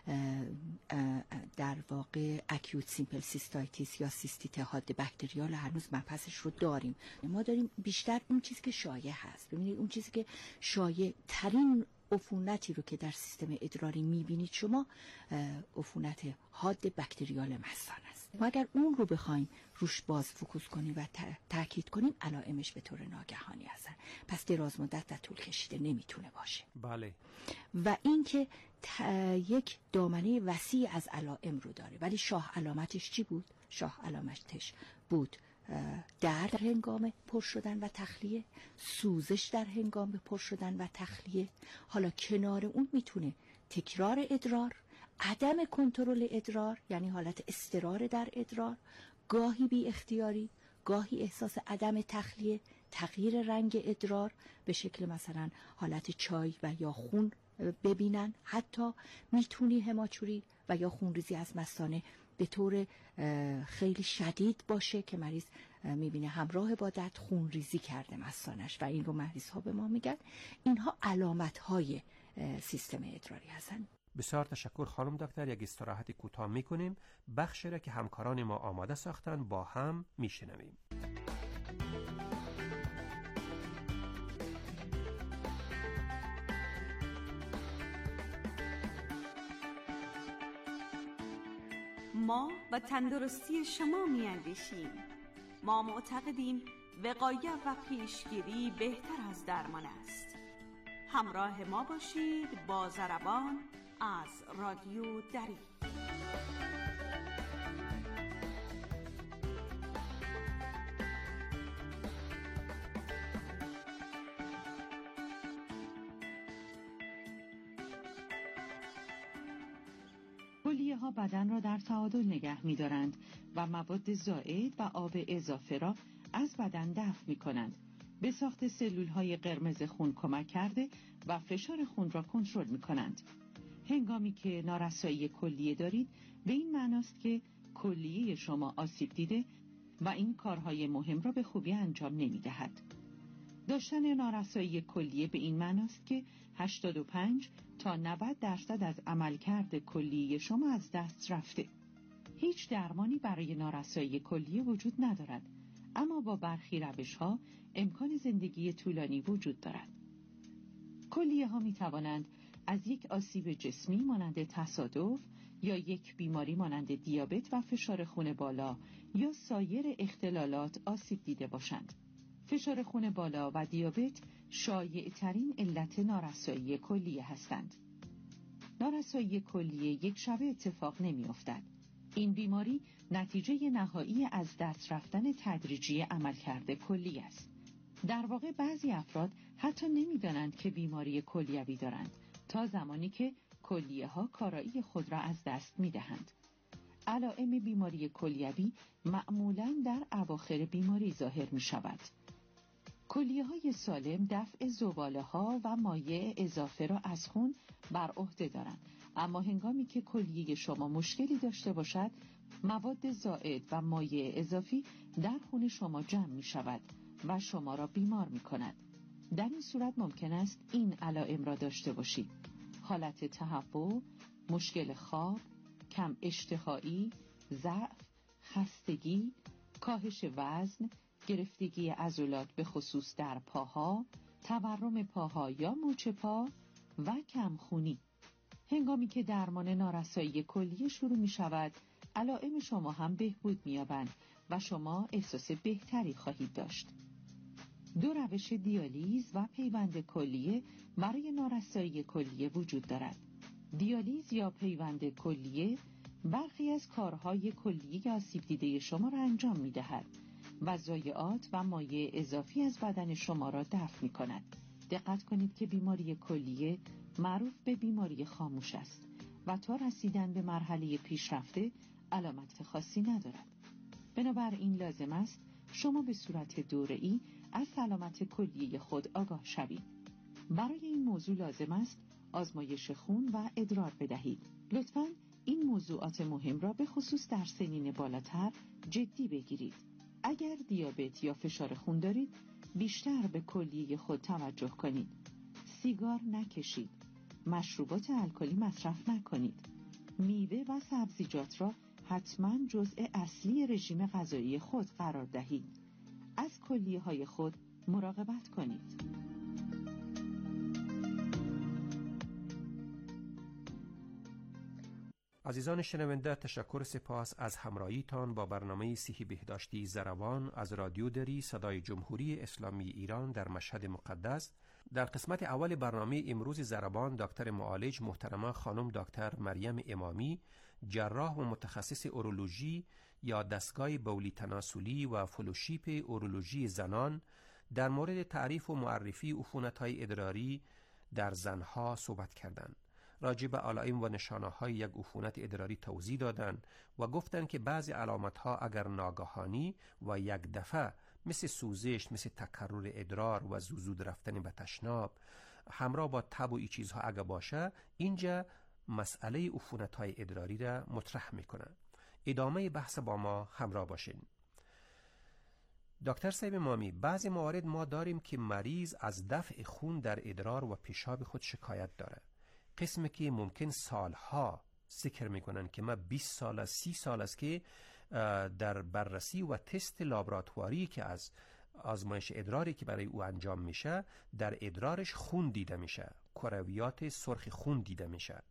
در واقع اکیوت سیمپل سیستایتیس یا سیستیت حاد بکتریال هنوز مبحثش رو داریم. ما داریم بیشتر اون چیزی که شایع هست. ببینید اون چیزی که شایع ترین عفونتی رو که در سیستم ادراری میبینید شما عفونت حاد بکتریال مثانه است. ما اگر اون رو بخوایم روش باز فوکوس کنیم و تاکید کنیم علائمش به طور ناگهانی هستن، پس دراز مدت و طول کشیده نمیتونه باشه. بله. و اینکه یک دامنه وسیع از علائم رو داره، ولی شاه علامتش چی بود؟ شاه علامتش بود درد در هنگام پر شدن و تخلیه، سوزش در هنگام پر شدن و تخلیه. حالا کنار اون میتونه تکرار ادرار، عدم کنترل ادرار یعنی حالت اضطرار در ادرار، گاهی بی اختیاری، گاهی احساس عدم تخلیه، تغییر رنگ ادرار به شکل مثلا حالت چای و یا خون ببینن، حتی میتونی هماچوری و یا خونریزی از مثانه به طور خیلی شدید باشه که مریض میبینه همراه با درد خونریزی کرده مثانش و این رو مریض ها به ما میگن. اینها علامت های سیستم ادراری هستن. بسیار تشکر خانم دکتر. یک استراحت کوتاه میکنیم، بخشی را که همکاران ما آماده ساختن با هم میشنویم. ما و تندرستی شما می اندیشیم. ما معتقدیم وقایع و پیشگیری بهتر از درمان است. همراه ما باشید با ضربان از رادیو دری. کلیه ها بدن را در تعادل نگه می دارند و مواد زائد و آب اضافه را از بدن دفع می کنند. به ساخت سلول های قرمز خون کمک کرده و فشار خون را کنترل می کنند. هنگامی که نارسایی کلیه دارید به این معناست که کلیه شما آسیب دیده و این کارهای مهم را به خوبی انجام نمی دهد. داشتن نارسایی کلیه به این معناست که هشتاد و پنج تا نود درصد از عملکرد کلیه شما از دست رفته. هیچ درمانی برای نارسایی کلیه وجود ندارد، اما با برخی روش‌ها امکان زندگی طولانی وجود دارد. کلیه ها می توانند از یک آسیب جسمی مانند تصادف یا یک بیماری مانند دیابت و فشار خون بالا یا سایر اختلالات آسیب دیده باشند. فشار خون بالا و دیابت شایع ترین علت نارسایی کلیه هستند. نارسایی کلیه یک شبه اتفاق نمی افتد. این بیماری نتیجه نهایی از دست رفتن تدریجی عملکرد کلیه است. در واقع بعضی افراد حتی نمی دانند که بیماری کلیوی دارند تا زمانی که کلیه ها کارایی خود را از دست می دهند. علائم بیماری کلیوی معمولاً در اواخر بیماری ظاهر می شود. کلیه های سالم دفع زباله ها و مایع اضافه را از خون بر عهده دارند، اما هنگامی که کلیه شما مشکلی داشته باشد، مواد زائد و مایع اضافی در خون شما جمع می شود و شما را بیمار می کند. در این صورت ممکن است این علائم را داشته باشید: حالت تهوع، مشکل خواب، کم اشتهایی، ضعف، خستگی، کاهش وزن، گرفتگی عضلات به خصوص در پاها، تورم پاها یا مچ پا و کمخونی. هنگامی که درمان نارسایی کلیه شروع می شود، علائم شما هم بهبود می یابند و شما احساس بهتری خواهید داشت. دو روش دیالیز و پیوند کلیه برای نارسایی کلیه وجود دارد. دیالیز یا پیوند کلیه برخی از کارهای کلیه آسیب دیده شما را انجام می دهد و ضایعات و مایع اضافی از بدن شما را دفع می کند. دقت کنید که بیماری کلیه معروف به بیماری خاموش است و تا رسیدن به مرحله پیشرفته علامت خاصی ندارد. بنابراین لازم است شما به صورت دوره‌ای از سلامت کلیه خود آگاه شوید. برای این موضوع لازم است آزمایش خون و ادرار بدهید. لطفاً این موضوعات مهم را به خصوص در سنین بالاتر جدی بگیرید. اگر دیابت یا فشار خون دارید، بیشتر به کلیه خود توجه کنید. سیگار نکشید. مشروبات الکلی مصرف نکنید. میوه و سبزیجات را حتما جزء اصلی رژیم غذایی خود قرار دهید. از کلیه های خود مراقبت کنید. عزیزان شنونده، تشکر سپاس از همراهیتان با برنامه صحی بهداشتی زربان از رادیو دری صدای جمهوری اسلامی ایران در مشهد مقدس. در قسمت اول برنامه امروز زربان دکتر معالج محترمه خانم دکتر مریم امامی، جراح و متخصص اورولوژی یا دستگاه بولی تناسلی و فلوشیپ اورولوژی زنان در مورد تعریف و معرفی عفونت‌های ادراری در زنها صحبت کردند. راجع به علائم و نشانه‌های یک عفونت ادراری توضیح دادند و گفتند که بعضی علامت‌ها اگر ناگهانی و یک دفعه مثل سوزش، مثل تکرر ادرار و زود رفتن به تشناب همراه با تب و این چیزها اگر باشه، اینجا مسئله عفونت‌های ادراری را مطرح می‌کنه. ادامه بحث با ما همراه باشین. دکتر صاحب مامی، بعضی موارد ما داریم که مریض از دفع خون در ادرار و پیشاب خود شکایت داره. قسمی که ممکن سالها ذکر میکنن که ما بیست سال است، سی سال است که در بررسی و تست لابراتواری که از آزمایش ادراری که برای او انجام میشه در ادرارش خون دیده میشه، کرویات سرخ خون دیده میشه.